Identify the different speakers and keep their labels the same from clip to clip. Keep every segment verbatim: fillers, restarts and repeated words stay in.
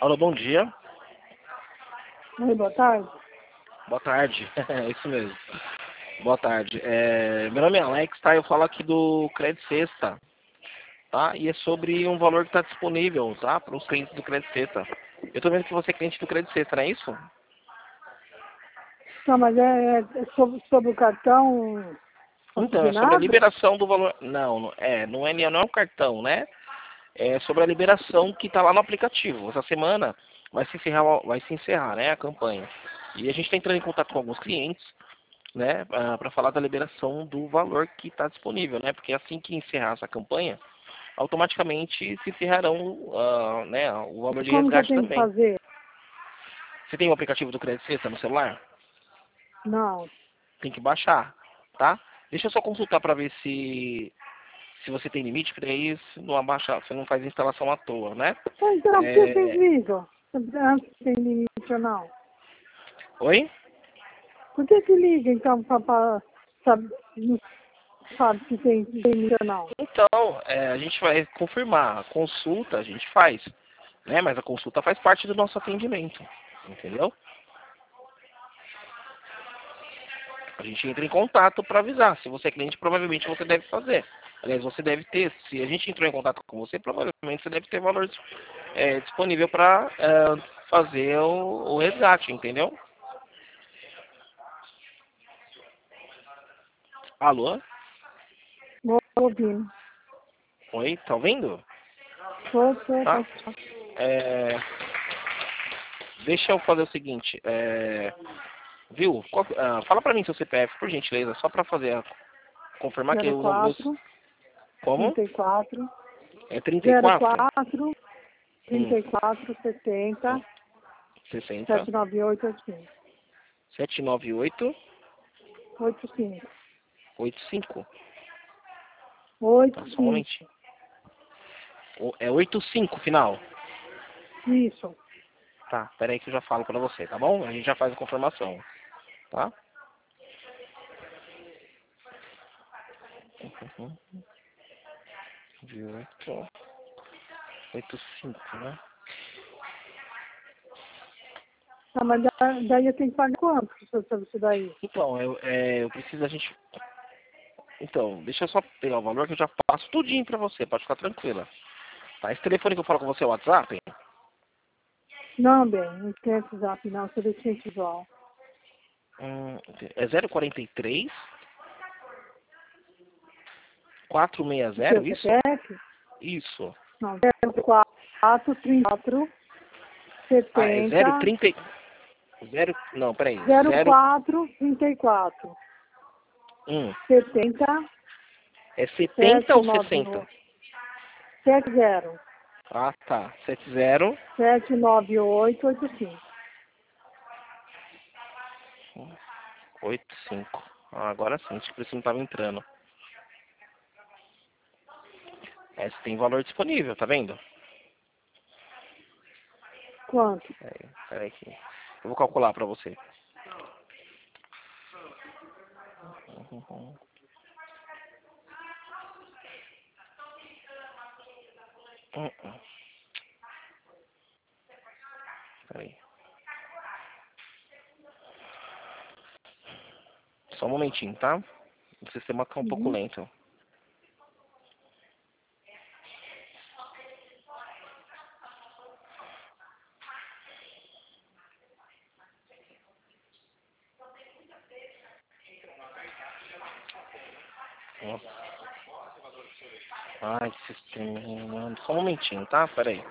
Speaker 1: Alô, bom dia.
Speaker 2: Oi, boa tarde.
Speaker 1: Boa tarde. É isso mesmo. Boa tarde. É, meu nome é Alex, tá? Eu falo aqui do Crédito Sexta, tá? E é sobre um valor que está disponível, tá? Para os clientes do Crédito Sexta. Eu tô vendo que você é cliente do Crédito Sexta, não é isso?
Speaker 2: Não, mas é, é sobre, sobre o cartão
Speaker 1: Então, é sobre a
Speaker 2: consignado?
Speaker 1: liberação do valor. Não, não é, não é, não é um cartão, né? É sobre a liberação que está lá no aplicativo. Essa semana vai se encerrar, vai se encerrar, né, a campanha. E a gente está entrando em contato com alguns clientes, né, para falar da liberação do valor que está disponível, né? Porque assim que encerrar essa campanha, automaticamente se encerrarão, ah, né, o valor de
Speaker 2: Como que eu
Speaker 1: resgate
Speaker 2: tenho que
Speaker 1: também.
Speaker 2: fazer?
Speaker 1: Você tem o aplicativo do Crédito Sexta no celular?
Speaker 2: Não.
Speaker 1: Tem que baixar, tá? Deixa eu só consultar para ver se se você tem limite, para aí se não abaixa, você não faz instalação à toa, né?
Speaker 2: Então, então, por que vocês
Speaker 1: É...
Speaker 2: ligam? Antes se tem limite ou não?
Speaker 1: Oi?
Speaker 2: Por que que liga, então, para saber, não sabe se tem, se tem limite ou não?
Speaker 1: Então, é, a gente vai confirmar. A consulta a gente faz, né? Mas a consulta faz parte do nosso atendimento, entendeu? A gente entra em contato para avisar. Se você é cliente, provavelmente você deve fazer. Aliás, você deve ter. Se a gente entrou em contato com você, provavelmente você deve ter valor é, disponível para é, fazer o, o resgate, entendeu? Alô?
Speaker 2: Vou ouvindo.
Speaker 1: Oi? Tá ouvindo?
Speaker 2: Tô, tô,
Speaker 1: Tá?
Speaker 2: pode falar.
Speaker 1: É, deixa eu fazer o seguinte. É, viu? Qual- ah, fala para mim seu C P F, por gentileza, só para fazer a, confirmar que
Speaker 2: zero
Speaker 1: os meus.
Speaker 2: quatro,
Speaker 1: Como?
Speaker 2: trinta e quatro,
Speaker 1: É trinta e
Speaker 2: zero
Speaker 1: quatro?
Speaker 2: quatro,
Speaker 1: Hum,
Speaker 2: trinta e quatro, setenta,
Speaker 1: sessenta,
Speaker 2: sete nove oito, oito cinco.
Speaker 1: sete nove oito,
Speaker 2: oito cinco.
Speaker 1: oito cinco. Tá,
Speaker 2: oito
Speaker 1: só um
Speaker 2: cinco.
Speaker 1: momentinho. O- É oito cinco final.
Speaker 2: Isso.
Speaker 1: Tá, pera aí que eu já falo pra você, tá bom? A gente já faz a confirmação, tá? Uhum. De oito, oito cinco, né?
Speaker 2: Ah, mas da- daí eu tenho que pagar quanto sobre isso daí?
Speaker 1: Então, eu, é, eu preciso a gente... Então, deixa eu só pegar o valor que eu já passo tudinho pra você, pode ficar tranquila. Tá, esse telefone que eu falo com você é o WhatsApp?
Speaker 2: Não, bem, não tem esse zap não, você deixa visual.
Speaker 1: Hum, é zero quarenta e três, quatrocentos e
Speaker 2: O seu
Speaker 1: sessenta, isso?
Speaker 2: C P F?
Speaker 1: Isso.
Speaker 2: Não, zero quatro, trinta e quatro,
Speaker 1: Ah, é
Speaker 2: setenta,
Speaker 1: zero trinta... Zero... Não, peraí.
Speaker 2: zero
Speaker 1: Zero...
Speaker 2: quatro, trinta e quatro,
Speaker 1: Hum,
Speaker 2: setenta,
Speaker 1: é setenta
Speaker 2: sete
Speaker 1: ou
Speaker 2: nove
Speaker 1: sessenta?
Speaker 2: oito, sete zero,
Speaker 1: Ah, tá. setenta,
Speaker 2: sete nove oito, oito cinco.
Speaker 1: oitenta e cinco. Ah, agora sim, acho que por isso não estava entrando. Essa tem valor disponível, tá vendo?
Speaker 2: Quanto?
Speaker 1: Peraí, peraí aqui. Eu vou calcular pra você. Uhum. Hum, hum. Peraí. Só um momentinho, tá? O sistema tá um pouco
Speaker 2: Uhum.
Speaker 1: lento. Nossa. Ai, que sistema, mano. Só um momentinho, tá? Peraí.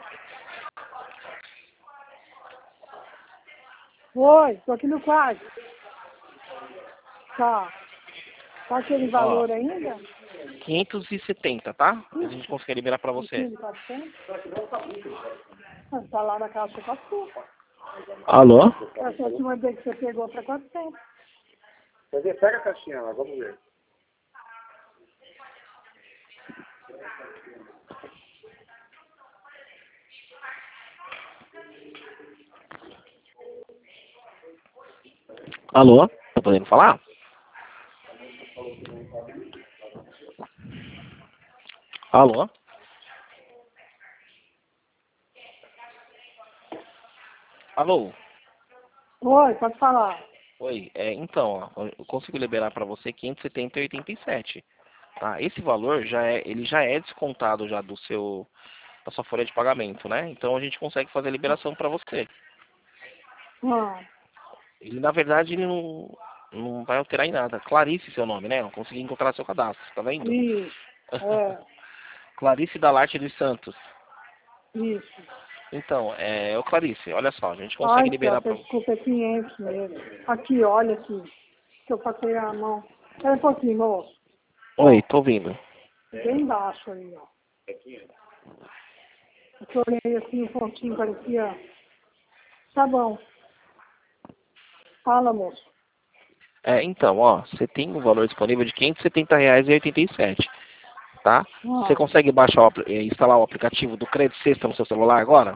Speaker 2: Oi, tô aqui no quarto. Tá. Tá aquele
Speaker 1: Ó,
Speaker 2: valor ainda?
Speaker 1: quinhentos e setenta, tá? A gente consegue liberar pra
Speaker 2: Um
Speaker 1: você.
Speaker 2: quilo, quatrocentos? Ah, tá lá na caixa quatrocentos.
Speaker 1: Alô?
Speaker 2: Essa última vez que você pegou para quatrocentos.
Speaker 3: Quer ver? Pega a caixinha lá, vamos ver.
Speaker 1: Alô? Tá podendo falar? Alô? Alô?
Speaker 2: Oi, pode falar.
Speaker 1: Oi, é, então, ó, eu consigo liberar para você quinhentos e setenta e oitenta e sete. Tá? Esse valor já é, ele já é descontado já do seu, da sua folha de pagamento, né? Então a gente consegue fazer a liberação para você.
Speaker 2: Ah,
Speaker 1: Ele, na verdade, ele não, não vai alterar em nada. Clarice, seu nome, né? Eu consegui encontrar seu cadastro, tá vendo?
Speaker 2: isso, é,
Speaker 1: Clarice Dalarte dos Santos.
Speaker 2: isso.
Speaker 1: Então, é, ô Clarice, olha só, a gente consegue
Speaker 2: Ai,
Speaker 1: liberar
Speaker 2: Celso,
Speaker 1: para...
Speaker 2: desculpa, é quinhentos mesmo. Aqui, olha aqui, que eu passei a mão. Espera um pouquinho, moço.
Speaker 1: Oi, tô ouvindo.
Speaker 2: Bem baixo aí, ó. Eu olhei assim, um pontinho parecia. Tá bom. Fala, moço.
Speaker 1: É, então, ó, você tem um valor disponível de quinhentos e setenta reais e oitenta e sete, tá? Você
Speaker 2: Ah,
Speaker 1: consegue baixar o, apli- eh, instalar o aplicativo do Crédito Sexta no seu celular agora?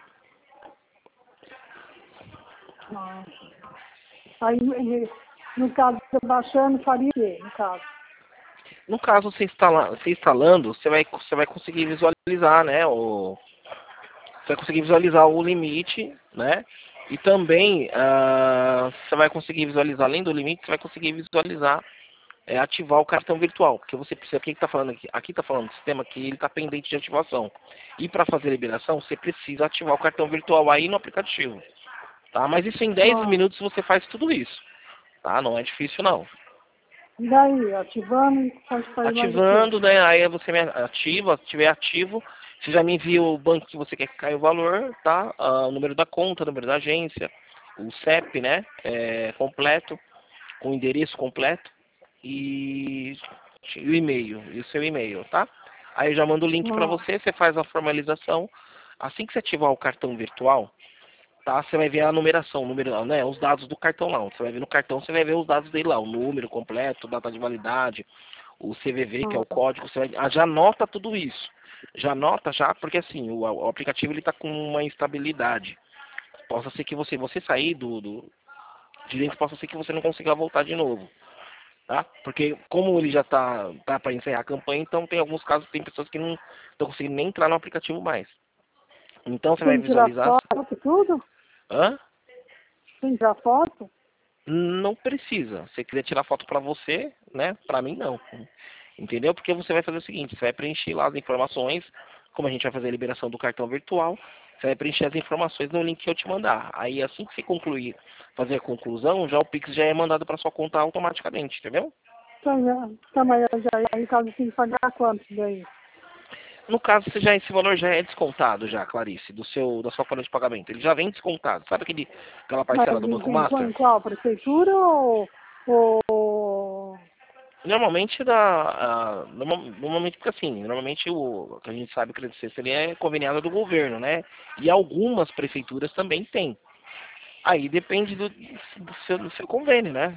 Speaker 2: ah. Aí, eh, no caso, eu baixando, faria o quê, no caso?
Speaker 1: No caso, você, instala, você instalando, você vai, você vai conseguir visualizar, né, o, você vai conseguir visualizar o limite, né? E também ah, você vai conseguir visualizar, além do limite, você vai conseguir visualizar, é, ativar o cartão virtual. Porque você precisa, o que está falando aqui? Aqui está falando do sistema que ele está pendente de ativação. E para fazer a liberação, você precisa ativar o cartão virtual aí no aplicativo. Tá? Mas isso em dez
Speaker 2: Ah,
Speaker 1: minutos você faz tudo isso. Tá? Não é difícil não.
Speaker 2: e daí, ativando, faz, faz mais o quê?
Speaker 1: Ativando, né? Aí você me ativa, se estiver ativo, você já me envia o banco que você quer que caia o valor, tá? Ah, o número da conta, o número da agência, o C E P, né? É, completo, com o endereço completo e, e o e-mail, e o seu e-mail, tá? Aí eu já mando o link para
Speaker 2: Ah,
Speaker 1: você, você faz a formalização. Assim que você ativar o cartão virtual, tá? Você vai ver a numeração, o número, né? Os dados do cartão lá. Você vai ver no cartão, você vai ver os dados dele lá, o número completo, data de validade, o C V V, que é o
Speaker 2: ah,
Speaker 1: código, você vai, ah, já anota tudo isso. Já anota já, porque assim, o, o aplicativo ele está com uma instabilidade. Possa ser que você, você sair do, do de dentro, possa ser que você não consiga voltar de novo. Tá? Porque como ele já está tá, tá para encerrar a campanha, então tem alguns casos, tem pessoas que não estão conseguindo nem entrar no aplicativo mais. Então você vai
Speaker 2: tem que tirar
Speaker 1: visualizar.
Speaker 2: foto e tudo?
Speaker 1: Hã?
Speaker 2: Tem que tirar foto?
Speaker 1: Não precisa. Se você quiser tirar foto para você, né? Para mim não. Entendeu? Porque você vai fazer o seguinte, você vai preencher lá as informações, como a gente vai fazer a liberação do cartão virtual, você vai preencher as informações no link que eu te mandar. Aí assim que você concluir, fazer a conclusão, já o Pix já é mandado para sua conta automaticamente, entendeu?
Speaker 2: Então, já, tá, mas já, aí, no caso, tem que pagar quanto daí?
Speaker 1: No caso, você já, esse valor já é descontado já, Clarice, do seu, da sua folha de pagamento. Ele já vem descontado. Sabe aquele, aquela
Speaker 2: Mas
Speaker 1: parcela do
Speaker 2: em,
Speaker 1: Banco
Speaker 2: em, qual-
Speaker 1: Master?
Speaker 2: em qual? Prefeitura ou, ou...
Speaker 1: Normalmente da, a, norma- normalmente porque assim, normalmente o que a gente sabe que o Crédito Sexta ele é conveniado do governo, né? E algumas prefeituras também têm. Aí depende do, do, seu, do seu convênio, né?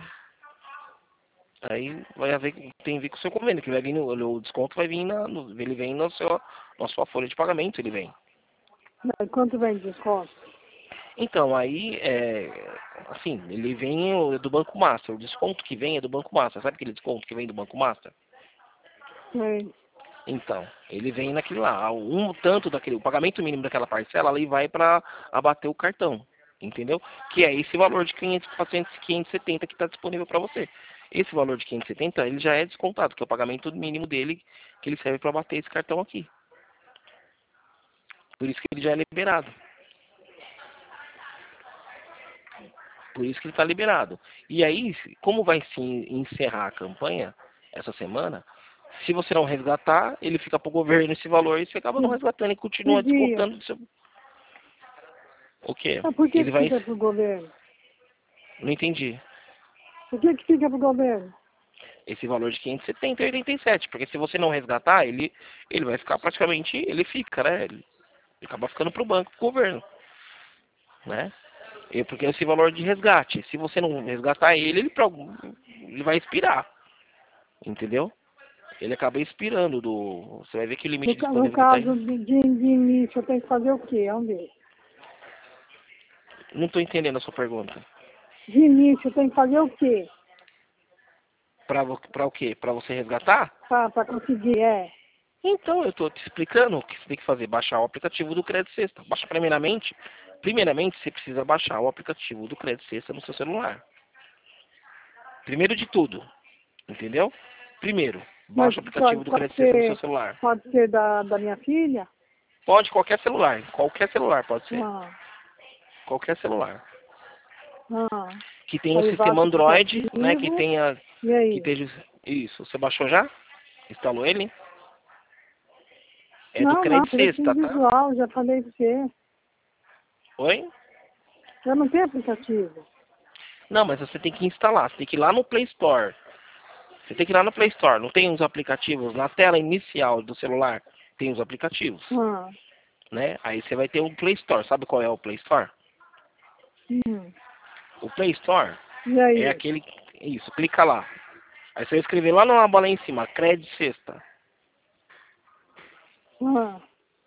Speaker 1: Aí vai haver, tem a ver com o seu convênio, que vai vir no, o desconto vai vir na, no, ele vem na sua, na sua folha de pagamento, ele vem.
Speaker 2: Não, quanto vem de desconto?
Speaker 1: Então, aí, é, assim, ele vem o- do Banco Master. O desconto que vem é do Banco Master. Sabe aquele desconto que vem do Banco Master?
Speaker 2: Sim.
Speaker 1: Então, ele vem naquele lá. Um tanto daquele, o pagamento mínimo daquela parcela, ali vai para abater o cartão. Entendeu? Que é esse valor de quinhentos, quinhentos e setenta que está disponível para você. Esse valor de quinhentos e setenta, ele já é descontado, que é o pagamento mínimo dele, que ele serve para abater esse cartão aqui. Por isso que ele já é liberado. Por isso que ele está liberado. E aí, como vai se encerrar a campanha essa semana, se você não resgatar, ele fica para o governo esse valor e você acaba não
Speaker 2: Que,
Speaker 1: resgatando e
Speaker 2: que
Speaker 1: continua
Speaker 2: dia?
Speaker 1: descontando do seu... O quê?
Speaker 2: Ah, por que
Speaker 1: Ele
Speaker 2: que
Speaker 1: vai...
Speaker 2: fica pro governo?
Speaker 1: Não entendi.
Speaker 2: Por que que fica pro governo?
Speaker 1: Esse valor de quinhentos e setenta e oitenta e sete. Porque se você não resgatar, ele, ele vai ficar praticamente... Ele fica, né? Ele, ele acaba ficando para o banco, para o governo. Né? E porque esse valor de resgate. Se você não resgatar ele, ele, pra- ele vai expirar. Entendeu? Ele acaba expirando do... Você vai ver que o
Speaker 2: No,
Speaker 1: limite
Speaker 2: ca- no
Speaker 1: disponível que está
Speaker 2: caso
Speaker 1: aí...
Speaker 2: de, de, de início, eu tenho que fazer o quê? Vamos ver.
Speaker 1: Não estou entendendo a sua pergunta.
Speaker 2: De início, eu tenho que fazer o quê?
Speaker 1: Para para o quê? Para você resgatar?
Speaker 2: Para conseguir, é.
Speaker 1: Então, eu estou te explicando o que você tem que fazer. Baixar o aplicativo do Crédito Sexta. Baixa primeiramente, Primeiramente, você precisa baixar o aplicativo do Crédito Sexta no seu celular. Primeiro de tudo, entendeu? Primeiro,
Speaker 2: Mas
Speaker 1: baixa o
Speaker 2: pode,
Speaker 1: aplicativo do
Speaker 2: pode
Speaker 1: Crédito Sexta no seu
Speaker 2: ser,
Speaker 1: celular.
Speaker 2: pode ser da, da minha filha?
Speaker 1: Pode, qualquer celular. Qualquer celular pode ser.
Speaker 2: Ah,
Speaker 1: Qualquer celular.
Speaker 2: ah.
Speaker 1: Que tenha o
Speaker 2: Aí
Speaker 1: sistema
Speaker 2: baixa o
Speaker 1: Android, né? Que
Speaker 2: aplicativo,
Speaker 1: tenha...
Speaker 2: e
Speaker 1: Que
Speaker 2: aí?
Speaker 1: esteja... Isso. Você baixou já? Instalou ele? É do
Speaker 2: Não, não,
Speaker 1: Crédito
Speaker 2: aplicativo
Speaker 1: Sexta, tá?
Speaker 2: visual, já falei pra você.
Speaker 1: Oi?
Speaker 2: Eu não tenho aplicativo.
Speaker 1: Não, mas você tem que instalar. Você tem que ir lá no Play Store. Você tem que ir lá no Play Store. Não tem os aplicativos na tela inicial do celular? Tem os aplicativos,
Speaker 2: Ah,
Speaker 1: né? Aí você vai ter o Play Store. Sabe qual é o Play Store?
Speaker 2: hum.
Speaker 1: O Play Store
Speaker 2: E
Speaker 1: é
Speaker 2: aí?
Speaker 1: aquele... Isso, clica lá. Aí você vai escrever lá na bola em cima, Crédito Sexta.
Speaker 2: Ah,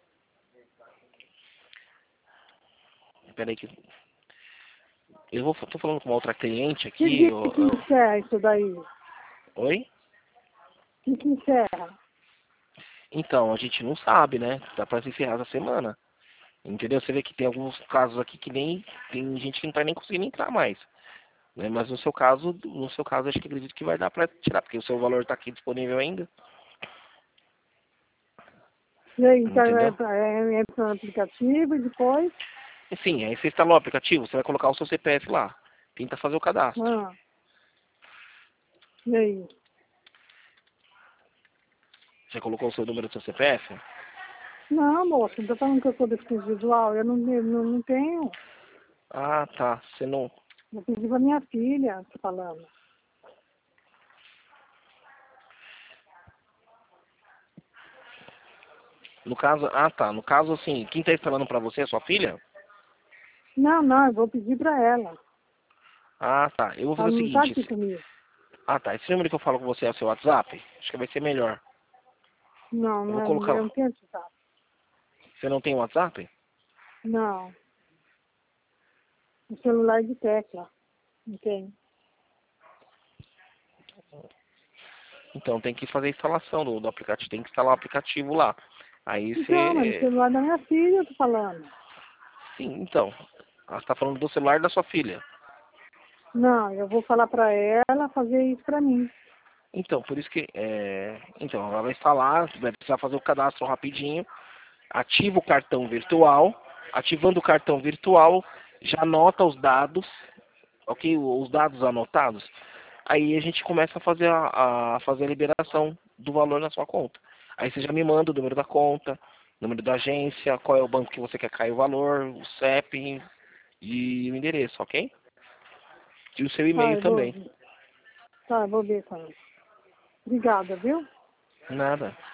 Speaker 1: Peraí que... Eu vou, tô falando com uma outra cliente
Speaker 2: que
Speaker 1: aqui.
Speaker 2: dia
Speaker 1: Eu,
Speaker 2: que
Speaker 1: eu...
Speaker 2: encerra isso daí?
Speaker 1: Oi?
Speaker 2: Que que encerra?
Speaker 1: Então, a gente não sabe, né? Dá pra se encerrar essa semana. Entendeu? Você vê que tem alguns casos aqui que nem... Tem gente que não tá nem conseguindo entrar mais. Né? Mas no seu caso, no seu caso, acho que acredito que vai dar pra tirar, porque o seu valor tá aqui disponível ainda.
Speaker 2: E aí, então
Speaker 1: Entendeu?
Speaker 2: entra, é, entra no aplicativo e depois?
Speaker 1: Sim, aí você instalou o aplicativo, você vai colocar o seu C P F lá. Tenta fazer o cadastro.
Speaker 2: Ah, e aí?
Speaker 1: Você colocou o seu número do seu C P F?
Speaker 2: Não, moça, não tô falando que eu sou deficiente visual, eu não, eu não, não tenho.
Speaker 1: Ah, tá. Você não...
Speaker 2: Eu pedi pra minha filha, tô falando.
Speaker 1: No caso... Ah, tá. No caso, assim, quem tá instalando pra você é sua filha?
Speaker 2: Não, não, eu vou pedir pra ela.
Speaker 1: Ah, tá. Eu vou
Speaker 2: Ela
Speaker 1: fazer o
Speaker 2: não tá
Speaker 1: seguinte.
Speaker 2: aqui
Speaker 1: esse-
Speaker 2: comigo.
Speaker 1: Ah, tá. Esse número que eu falo com você é o seu WhatsApp? Acho que vai ser melhor.
Speaker 2: Não,
Speaker 1: Eu
Speaker 2: não
Speaker 1: vou
Speaker 2: é,
Speaker 1: colocar...
Speaker 2: eu não tenho WhatsApp.
Speaker 1: Você não tem WhatsApp?
Speaker 2: Não, o celular de tecla, não tem.
Speaker 1: Então tem que fazer a instalação do, do aplicativo. Tem que instalar o aplicativo lá. Aí
Speaker 2: Então, mas o
Speaker 1: você...
Speaker 2: celular da minha filha, eu tô falando.
Speaker 1: Sim, então. Ela está falando do celular da sua filha.
Speaker 2: Não, eu vou falar pra ela fazer isso pra mim.
Speaker 1: Então, por isso que... É... Então, ela vai instalar, vai precisar fazer o cadastro rapidinho. Ativa o cartão virtual. Ativando o cartão virtual, já anota os dados, ok? Os dados anotados. Aí a gente começa a fazer a, a fazer a liberação do valor na sua conta. Aí você já me manda o número da conta, número da agência, qual é o banco que você quer cair o valor, o C E P e o endereço, ok? E o seu
Speaker 2: Tá,
Speaker 1: e-mail
Speaker 2: eu vou,
Speaker 1: também.
Speaker 2: tá, eu vou ver com ela. Obrigada, viu?
Speaker 1: Nada.